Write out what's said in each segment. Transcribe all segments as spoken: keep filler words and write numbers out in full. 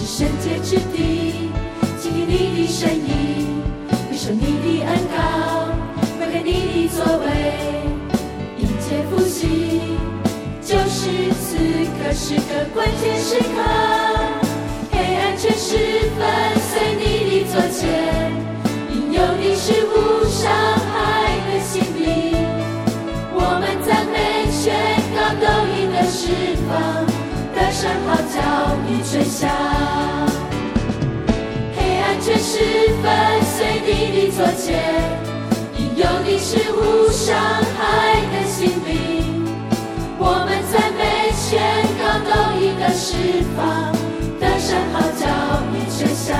圣洁之地，倾听你的声音，领受你的恩膏，观看你的作为，迎接复兴，就是此刻是个关键时刻，黑暗全是粉碎你的左前，引诱你是无伤害的心灵，我们赞美宣告都赢得释放，得胜号角已吹响，黑暗全是粉碎你的左前，引诱你是无伤害的心灵，我们赞美宣告都赢得释放，得胜号角已吹响。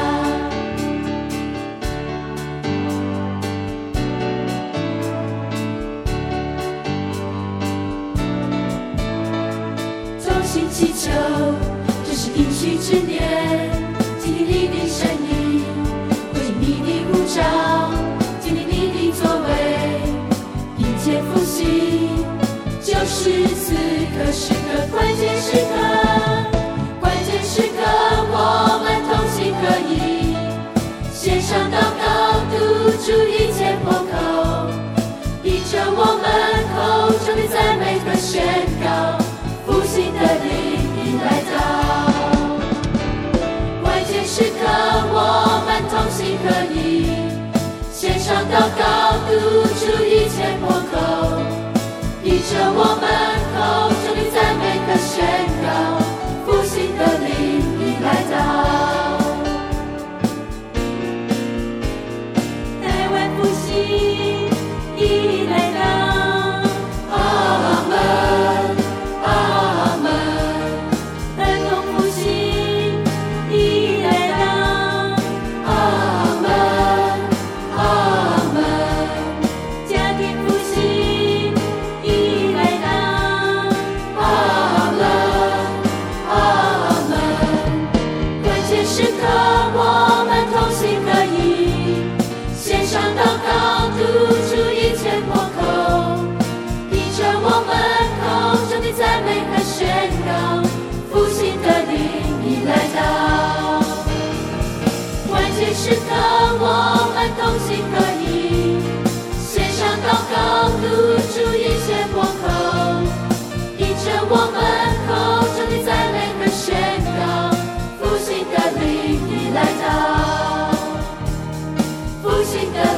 心祈求，这是应许之年，倾听你的声音，回应你的呼召，经历你的作为，迎接复兴，就是此刻是个关键时刻，关键时刻我们同心合一，献上祷告，堵住一切破口，依着我们口中的赞美和宣告，复兴的灵已来到，关键时刻我们同心合一，献上祷告，堵住一切破口，依着我们口中的赞美和宣告，复兴的灵已来到，台湾复兴已来到，阿们阿们，儿童复兴已来到，阿们阿们，家庭复兴已来到，阿们阿们，关键时刻我们同心合一，献上祷告，堵住一切破口，依着我们口中的赞美和宣告，复兴的灵已来到，关键时刻我们同心合一，献上祷告，堵住一切破口，依着我们口中的赞美和宣告，复兴的灵已来到，复兴的